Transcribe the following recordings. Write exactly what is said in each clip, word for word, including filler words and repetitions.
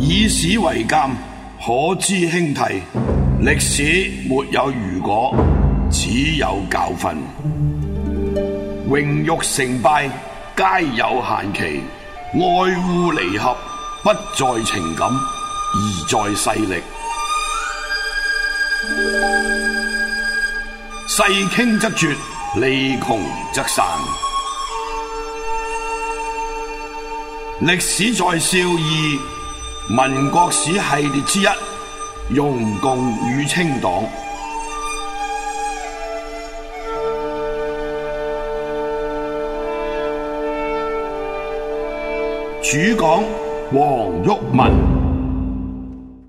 以史為鑑，可知興替。歷史沒有如果，只有教訓。榮辱成敗皆有限期，愛惡離合不在情感，而在勢力。勢傾則絕，利窮則散。歷史在笑二，民國史系列之一，容共與清黨。主講黃毓民。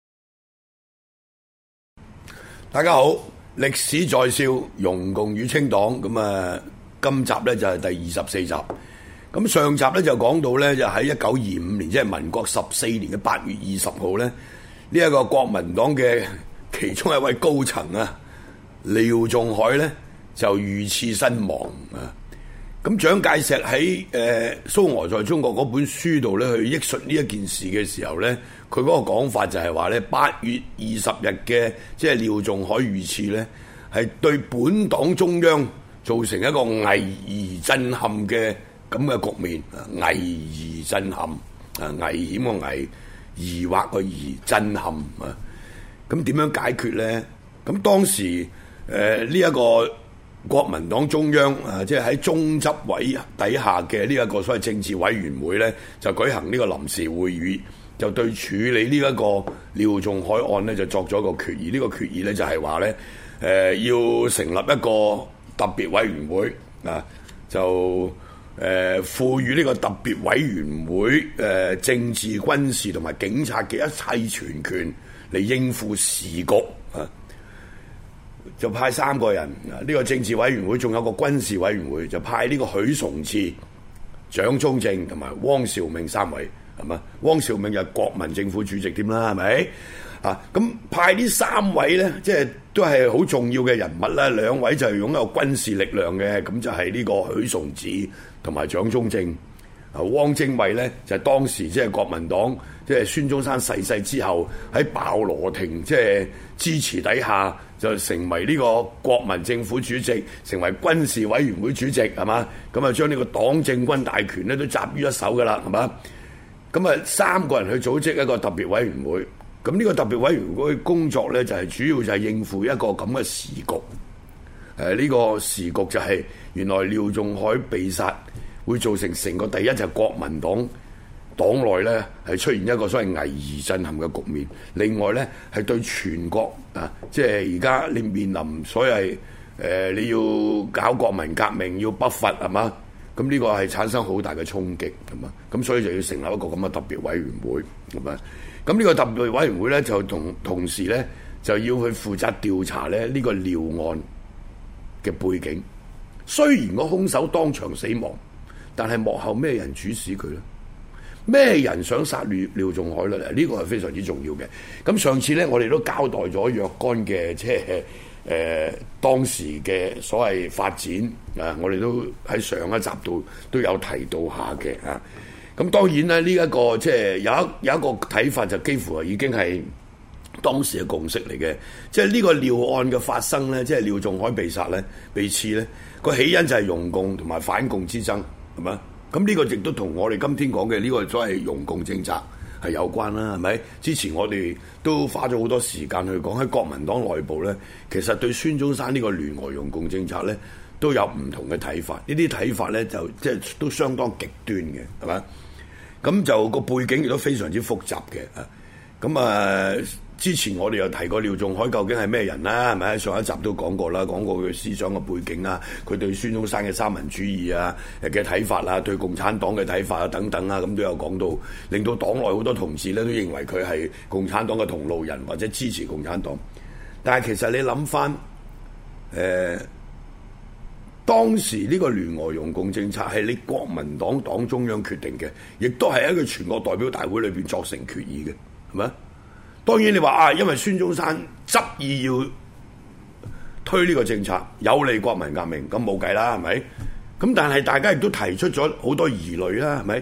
大家好，歷史在笑，容共與清黨。咁啊，今集呢就係第二十四集。咁上集咧就講到咧，就喺一九二五年，即係民國十四年嘅八月二十號咧，呢、這、一個國民黨嘅其中一位高層啊，廖仲愷咧就遇刺身亡啊。咁蔣介石喺誒、呃、蘇俄在中國嗰本書度咧去憶述呢一件事嘅時候咧，佢嗰個講法就係話咧，八月二十日嘅即係廖仲愷遇刺咧，係對本黨中央造成一個危而震撼嘅咁嘅局面，危而震撼，啊危險個危，疑惑個疑，震撼啊！咁點樣解決咧？咁當時誒呢一個國民黨中央啊，即係喺中執委底下嘅呢一個所謂政治委員會咧，就舉行呢個臨時會議，就對處理呢一個廖仲愷案咧，就作咗一個決議。呢、這個決議咧就係話咧，誒、呃、要成立一個特別委員會啊，就誒賦予呢個特別委員會誒、呃、政治、軍事同埋警察嘅一切全權嚟應付時局啊！就派三個人啊，呢、這個政治委員會仲有個軍事委員會，就派呢個許崇智、蔣中正同埋汪兆銘三位，係嘛？汪兆銘就係國民政府主席添啦，係咪？啊，咁派呢三位咧，即係都係好重要嘅人物啦。兩位就係擁有軍事力量嘅，咁就係呢個許崇智同埋蔣中正。啊，汪精衛咧就係、是、當時即係國民黨，即係孫中山逝世之後喺鮑羅廷即係支持底下，就成為呢個國民政府主席，成為軍事委員會主席，係嘛？咁啊將呢個黨政軍大權咧都集於一手噶啦，係嘛？咁啊三個人去組織一個特別委員會。咁呢個特別委員會工作咧，就係、是、主要就係應付一個咁嘅時局。誒、呃，呢、這個時局就係原來廖仲愷被殺，會造成成個第一就係國民黨黨內咧係出現一個所謂危而震撼嘅局面。另外咧係對全國啊，即係而家你面臨所謂誒、呃、你要搞國民革命要北伐係嘛？咁呢個係產生好大嘅衝擊係嘛？咁所以就要成立一個咁嘅特別委員會係嘛？咁呢個特別委員會咧，就同同時咧就要去負責調查咧呢個廖案嘅背景。雖然個兇手當場死亡，但係幕後咩人主使佢咧？咩人想殺廖廖仲愷咧？呢個係非常之重要嘅。咁上次咧，我哋都交代咗若干嘅即係誒當時嘅所謂發展啊，我哋都喺上一集度都有提到下嘅啊。咁當然咧，呢、這、一個即係有一有一個睇法，就幾乎係已經係當時嘅共識嚟嘅。即係呢個廖案嘅發生咧，即係廖仲愷被殺咧、被刺咧，個起因就係容共同埋反共之爭，係咪？咁呢個亦都同我哋今天講嘅呢個所謂容共政策係有關啦，係咪？之前我哋都花咗好多時間去講喺國民黨內部咧，其實對孫中山呢個聯俄容共政策咧都有唔同嘅睇法。呢啲睇法咧就即係都相當極端嘅，係咪？咁就個背景亦都非常之複雜嘅啊！咁啊，之前我哋又提過廖仲愷究竟係咩人啦，係咪？上一集都講過啦，講過佢思想嘅背景啊，佢對孫中山嘅三民主義啊嘅睇法啊，對共產黨嘅睇法啊等等啊，咁都有講到，令到黨內好多同志咧都認為佢係共產黨嘅同路人或者支持共產黨。但係其實你諗翻，誒、呃。當時呢個聯俄容共政策係你國民黨黨中央決定嘅，亦都係喺個全國代表大會裏邊作成決議嘅，係咪？當然你話啊，因為孫中山執意要推呢個政策，有利國民革命，咁冇計啦，係咪？咁但係大家亦都提出咗好多疑慮啦，係咪？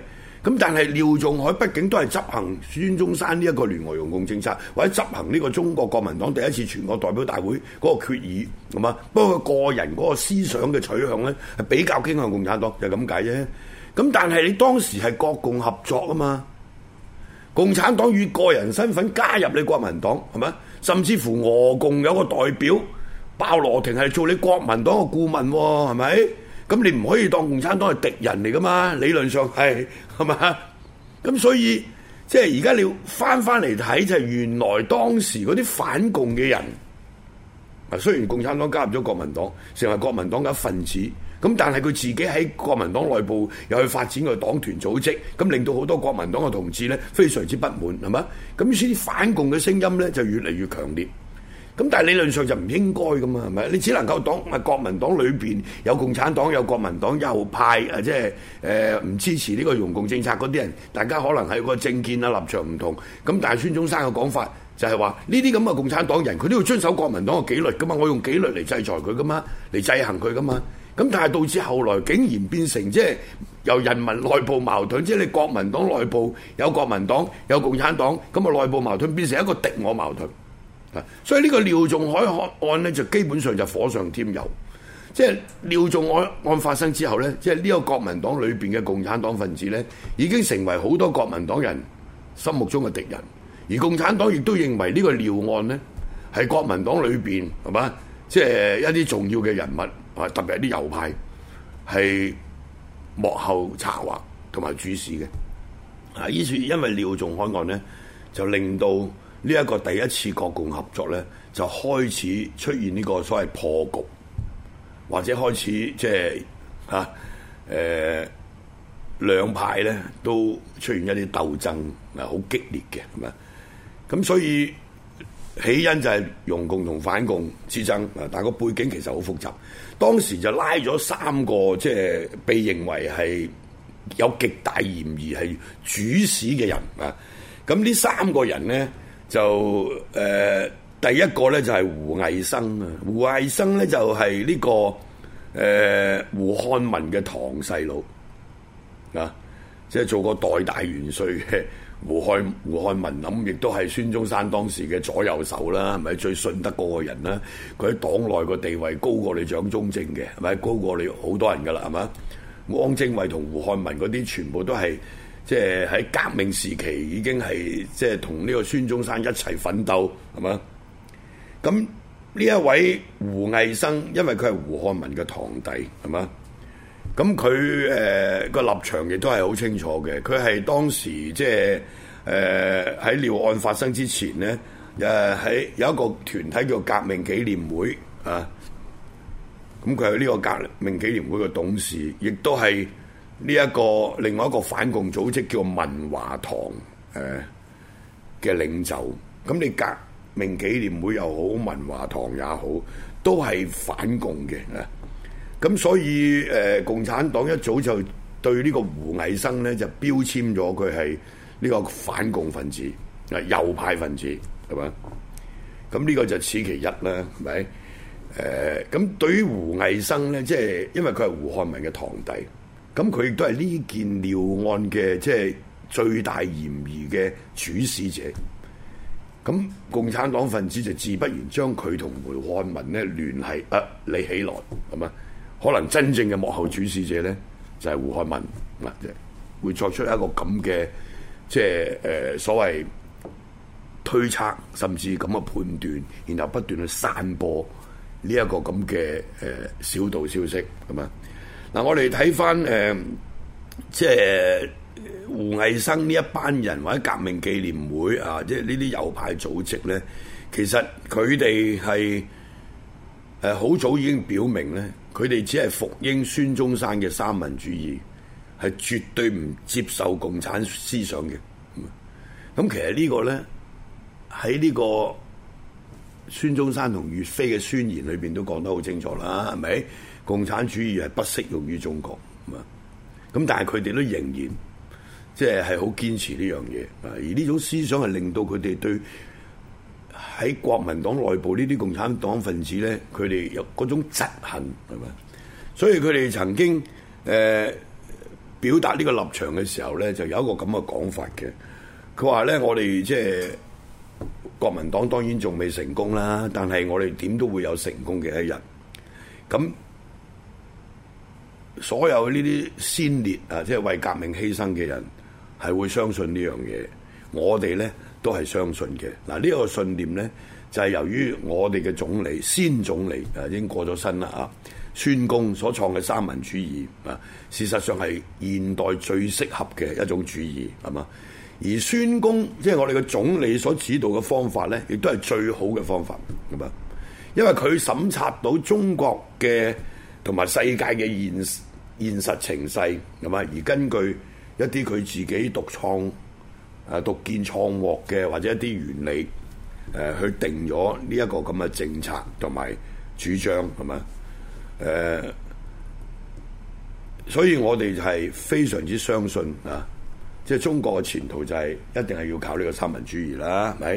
咁但係廖仲愷畢竟都係執行孫中山呢一個聯俄容共政策，或者執行呢個中國國民黨第一次全國代表大會嗰個決議，係嘛？不過佢個人嗰個思想嘅取向咧，係比較傾向共產黨，就係咁解啫。咁但係你當時係國共合作啊嘛，共產黨以個人身份加入你國民黨，係咪？甚至乎俄共有個代表鮑羅廷係做你國民黨嘅顧問喎，係咪？咁你唔可以當共產黨係敵人嚟噶嘛？理論上係係嘛？咁所以即係而家你要翻翻嚟睇，就係原來當時嗰啲反共嘅人，啊雖然共產黨加入咗國民黨，成為國民黨嘅一份子，咁但係佢自己喺國民黨內部又去發展個黨團組織，咁令到好多國民黨嘅同志咧非常之不滿，係嘛？咁於是啲反共嘅聲音咧就越嚟越強烈。咁但係理論上就唔應該噶嘛，係咪？你只能夠黨啊國民黨裏邊有共產黨有國民黨右派啊，即係誒唔支持呢個容共政策嗰啲人，大家可能係個政見啊立場唔同。咁但係孫中山嘅講法就係話呢啲咁嘅共產黨人，佢都要遵守國民黨嘅紀律噶嘛，我用紀律嚟制裁佢噶嘛，嚟制衡佢噶嘛。咁但係導致後來竟然變成即係由人民內部矛盾，即係你國民黨內部有國民黨有共產黨，咁啊內部矛盾變成一個敵我矛盾。所以呢個廖仲愷案呢，就基本上就火上添油。即係廖仲愷案發生之後呢，即係呢個國民黨裏邊嘅共產黨分子呢，已經成為好多國民黨人心目中嘅敵人。而共產黨亦都認為呢個廖案呢，係國民黨裏邊係嘛，即係一啲重要嘅人物啊，特別係啲右派係幕後策劃同埋主使嘅。啊，於是因為廖仲愷案呢，就令到呢一個第一次國共合作咧，就開始出現呢個所謂破局，或者開始即係嚇誒兩派咧都出現一啲鬥爭啊，好激烈嘅係咪？咁所以起因就係容共同反共之爭啊，但係個背景其實好複雜。當時就拉咗三個即係被認為係有極大嫌疑係主使嘅人啊。咁呢三個人咧，就誒、呃、第一個咧就係、是、胡毅生啊，胡毅生咧就係、是、呢、這個誒、呃、胡漢民嘅堂細佬啊，即係做過代大元帥嘅胡漢胡漢民，咁亦都係孫中山當時嘅左右手啦，係咪最信得過嘅人啦？佢喺黨內個地位高過你蔣中正嘅，係咪高過你好多人噶啦？係嘛？汪精衛同胡漢民嗰啲全部都係。即係喺革命時期已經係即係同呢個孫中山一齊奮鬥，係嘛？咁呢一位胡毅生，因為佢係胡漢民嘅堂弟，係嘛？咁佢誒個立場亦都係好清楚嘅。佢係當時即係誒喺廖案發生之前咧，誒喺有一個團體叫革命紀念會啊。咁佢係呢個革命紀念會嘅董事，亦都係。呢一個另外一個反共組織叫文華堂誒嘅領袖，咁你革命紀念會又好，文華堂也好，都係反共嘅啊！咁所以誒、呃，共產黨一早就對呢個胡毅生咧就標籤咗佢係呢個反共分子啊，右派分子係嘛？咁呢個就此其一啦，係咪？誒、呃，咁對於胡毅生咧，即係因為佢係胡漢民嘅堂弟。咁佢亦都係呢件廖案嘅即係最大嫌疑嘅主使者。咁共產黨分子就自不然將佢同胡漢民咧聯繫啊，你起來係嘛？可能真正嘅幕後主使者咧就係、是、胡漢民啊，即係會作出一個咁嘅即係誒所謂推測，甚至咁嘅判斷，然後不斷去散播呢一個咁嘅誒小道消息係嘛？嗱，我哋睇翻誒，即係胡毅生呢一班人或者革命紀念會啊，即係呢啲右派組織咧，其實佢哋係誒好早已經表明咧，佢哋只係服膺孫中山嘅三民主義，係絕對唔接受共產思想嘅。咁其實呢個咧喺呢個孫中山同岳飛嘅宣言裏邊都講得好清楚啦，係咪？共產主義係不適用於中國，咁但係佢哋都仍然即係係好堅持呢樣嘢，而呢種思想係令到佢哋對喺國民黨內部呢啲共產黨分子咧，佢哋有嗰種嫉恨，係咪？所以佢哋曾經誒、呃、 表達呢個立場嘅時候咧，就有一個咁嘅講法嘅。佢話咧，我哋即係國民黨當然仲未成功啦，但係我哋點都會有成功嘅一日。咁所有呢啲先烈啊，即係為革命犧牲嘅人，係會相信呢樣嘢。我哋咧都係相信嘅。嗱，呢個信念咧就係由於我哋嘅總理先總理啊已經過咗身啦啊，孫公所創嘅三民主義啊，事實上係現代最適合嘅一種主義，係嘛？而孫公即係我哋嘅總理所指導嘅方法咧，亦都係最好嘅方法，係嘛？因為佢審察到中國嘅同埋世界嘅現現實情勢，係嘛？而根據一啲佢自己獨創啊獨見創獲嘅或者一啲原理，誒、呃、去定咗呢一個咁嘅政策同埋主張，係嘛？誒、呃，所以我哋係非常之相信啊！即係中國嘅前途就係、是、一定係要靠呢個三民主義啦，係咪？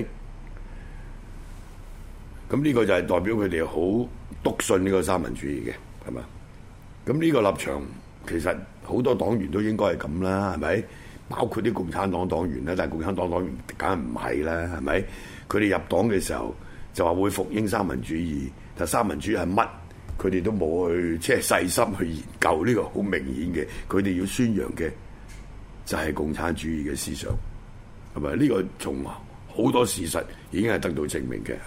咁呢個就係代表佢哋好篤信呢個三民主義嘅，係嘛？咁呢個立場其實好多黨員都應該係咁啦，係咪？包括啲共產黨黨員啦，但係共產黨黨員梗係唔係啦，係咪？佢哋入黨嘅時候就話會服膺三民主義，但三民主義係乜？佢哋都冇去即係細心去研究，呢個好明顯嘅。佢哋要宣揚嘅就係共產主義嘅思想，係咪？呢個從好多事實已經係得到證明嘅。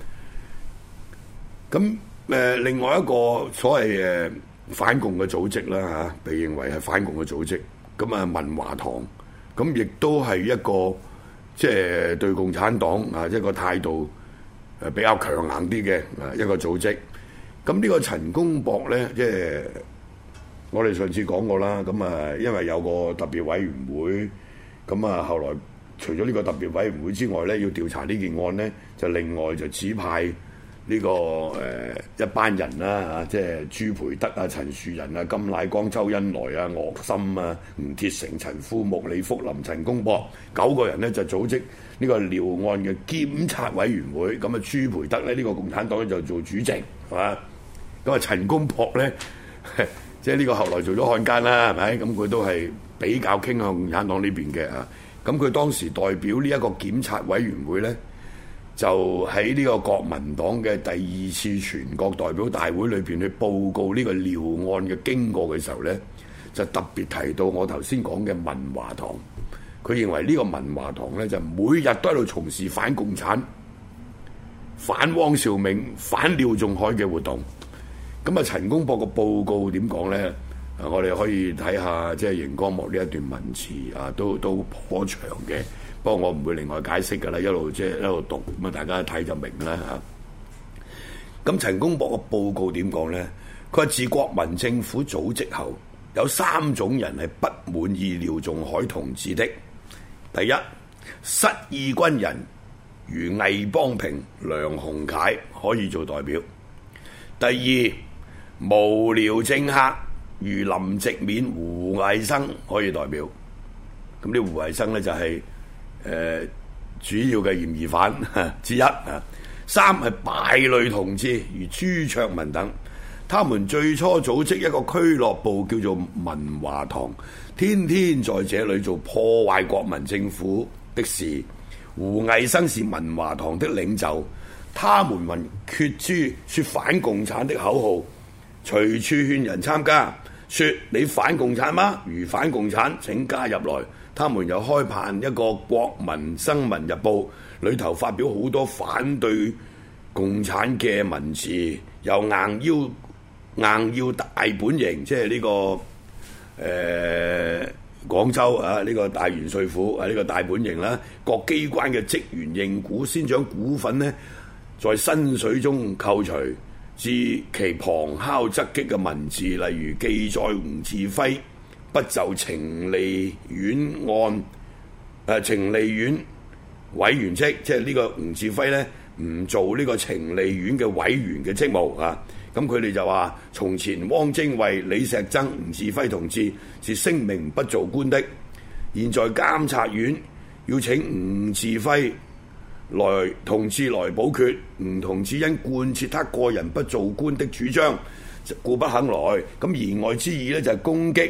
咁誒、呃，另外一個所謂誒、呃、反共嘅組織啦嚇、啊，被認為係反共嘅組織，咁啊文華堂，咁亦都係一個即係對共產黨啊一個態度誒比較強硬啲嘅啊一個組織。咁呢個陳公博咧，即係我哋上次講過啦。咁啊，因為有個特別委員會，咁啊，後來除咗呢個特別委員會之外咧，要調查呢件案咧，就另外就指派呢、這個誒、呃、一班人啦嚇，即係朱培德啊、陳樹人啊、金乃光、周恩來啊、岳森啊、吳鐵城、陳富木、李福林、陳公博九個人咧，就組織呢個廖案嘅檢察委員會。咁啊，朱培德咧，呢、這個共產黨咧就做主席，係嘛？咁啊，陳公博咧，即係呢個後來做咗漢奸啦，係咪？咁佢都係比較傾向共產黨呢邊嘅啊。咁佢當時代表呢一個檢察委員會咧，就喺呢個國民黨嘅第二次全國代表大會裏邊去報告呢個廖案嘅經過嘅時候咧，就特別提到我頭先講嘅文華堂。佢認為呢個文華堂咧，就每日都喺度從事反共產、反汪兆銘、反廖仲愷嘅活動。咁啊，陳公博個報告點講咧？啊，我哋可以睇下即係熒光幕呢一段文字啊，都都頗長嘅。不過我唔會另外解釋㗎啦，一路即係一路讀，咁啊大家睇就明啦嚇。咁陳公博個報告點講咧？佢話自國民政府組織後，有三種人係不滿意廖仲愷同志的。第一，失意軍人如魏邦平、梁鴻楷可以做代表。第二，無聊政客如林夕勉、胡毅生可以代表。咁呢胡毅生咧就係、是、誒、呃、主要嘅嫌疑犯之一啊。三係敗類同志如朱卓文等，他們最初組織一個俱樂部叫做文華堂，天天在這裏做破壞國民政府的事。胡毅生是文華堂的領袖。他們還決諸說反共產的口號，隨處勸人參加，說你反共產嗎？如反共產請加入來。他們又開辦一個國民生民日報，裏頭發表好多反對共產嘅文字，又硬要硬要大本營，即係呢、這個誒、呃、廣州啊呢、這個大元帥府啊呢、這個大本營啦，各機關嘅職員認股，先將股份呢在薪水中扣除，至其旁敲側擊嘅文字，例如記載吳稚暉不就情利院案誒、呃、情利院委員職，即係呢個吳稚暉咧唔做呢個情利院嘅委員嘅職務啊。咁佢哋就話：從前汪精衛、李石曾、吳稚暉同志是聲明不做官的，現在監察院要請吳稚暉來同志來補缺，吳同志因貫徹他個人不做官的主張，故不肯來。咁言外之意咧就係攻擊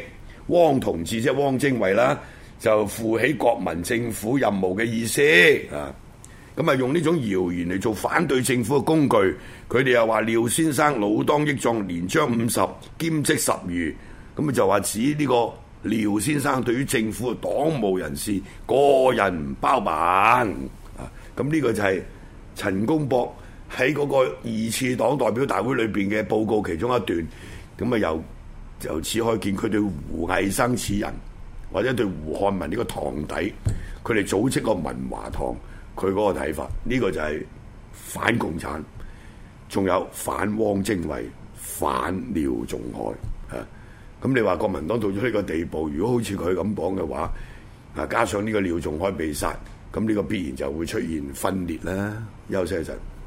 汪同志即係汪精衛啦，就負起國民政府任務嘅意思啊。咁啊用呢種謠言嚟做反對政府嘅工具。佢哋又話廖先生老當益壯，年將五十，兼職十餘。咁啊就話指呢個廖先生對於政府嘅黨務人士個人包辦啊。咁呢個就係陳公博喺嗰個二次黨代表大會裏邊嘅報告其中一段。咁啊由由此可見佢對胡毅生此人，或者對胡漢民呢個堂弟，佢哋組織個文華堂，佢嗰個睇法，呢、這個就係反共產，仲有反汪精衛、反廖仲愷啊！咁你話國民黨到咗呢個地步，如果好似佢咁講嘅話，啊加上呢個廖仲愷被殺，咁呢個必然就會出現分裂啦。休息一陣。